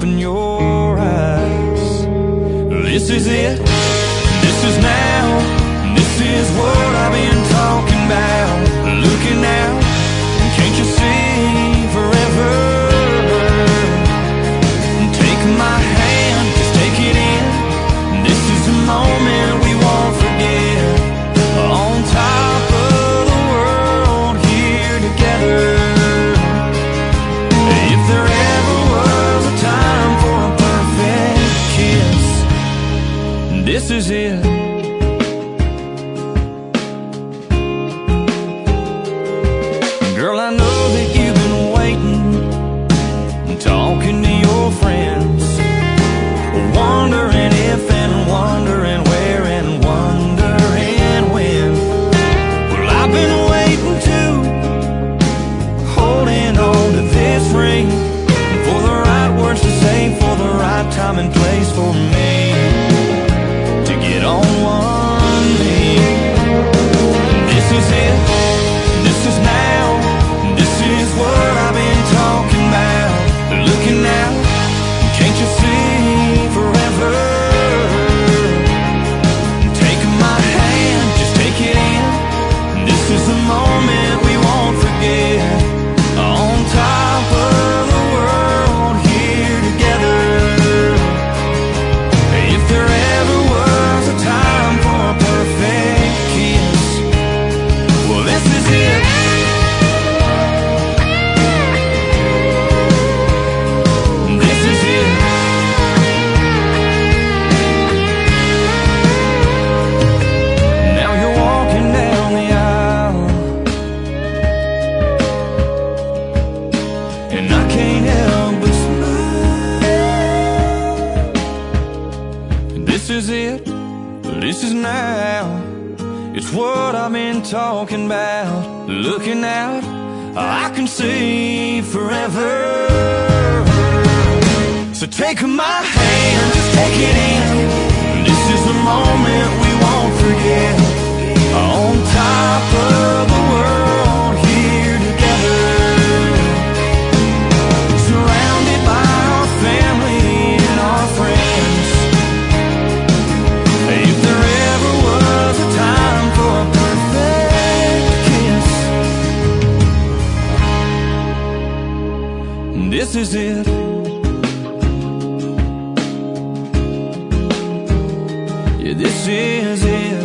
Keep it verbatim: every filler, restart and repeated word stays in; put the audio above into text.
open your eyes. This is it, this is now, this is what I've been talking about. Looking out, can't you see forever? Take my hand, just take it in. This is a moment we won't forget. On top of the world, here together. If there ever was a time for a perfect kiss, this is it. Girl, I know that you've been waiting, talking to your friends, wondering if and wondering where and wondering when. Well, I've been waiting too, holding on to this ring, for the right words to say, for the right time and place for me to get on one knee. This is it, this is now, this is what I've been talking about. Looking out, can't you see forever? Take my hand, just take it in. This is the moment we won't forget. On top of the world, here together. If there ever was a time for a perfect kiss, well, this is it. This is it, this is now, it's what I've been talking about. Looking out, I can see forever. So take my hand, just take it in. This is the moment we won't forget. On top of the world, here together, surrounded by our family and our friends. If there ever was a time for a perfect kiss, this is it. Yeah, this is it.